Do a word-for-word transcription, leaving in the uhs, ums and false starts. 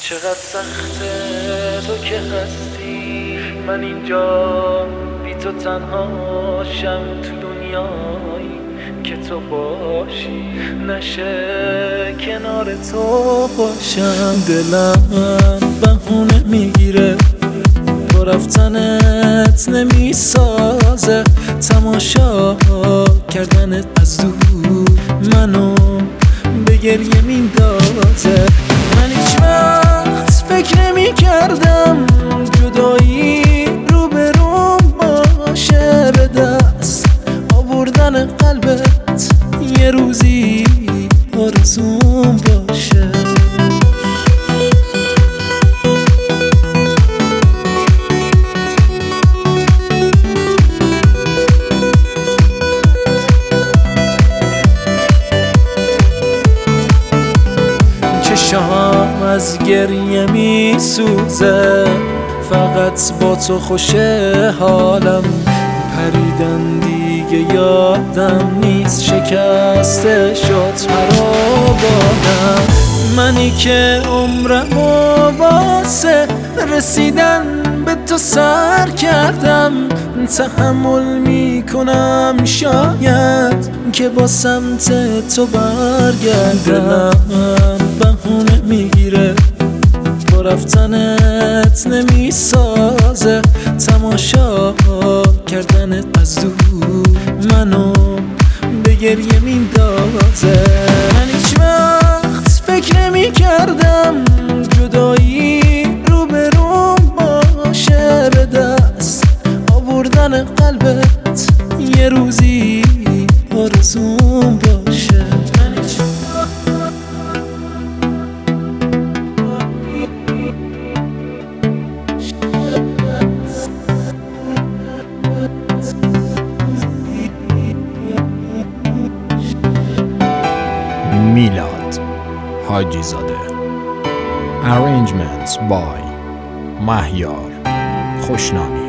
چقدر سخته تو که هستی، من اینجا بی تو تنهاشم تو دنیایی که تو باشی، نشه کنار تو باشم. دلم بهونه میگیره با رفتنت نمیسازه، تماشا کردنت از دور منو به گریه میندازه. من هیچ وقت فکر نمی کردم جدایی رو به روم باشه، به دست آوردن قلبت یه روزی آرزوم باشه. چشام از گریه می سوزه، فقط با تو خوشه حالم، پریدن دیگه یادم نیست، شکسته شد پروانم. منی که عمرم و واسه رسیدن به تو سر کردم، تحمل میکنم شاید که با سمت تو برگردم. بهونه میگیره با رفتنت نمیسازه، تماشا کردنت از دور منو به گریه میندازه. من هیچ وقت فکر نمی کردم جدایی رو به روم باشه، به دست آوردن قلبت یه روزی آرزوم باشه. میلاد حاجی زاده. Arrangements by مهیار خوشنامی.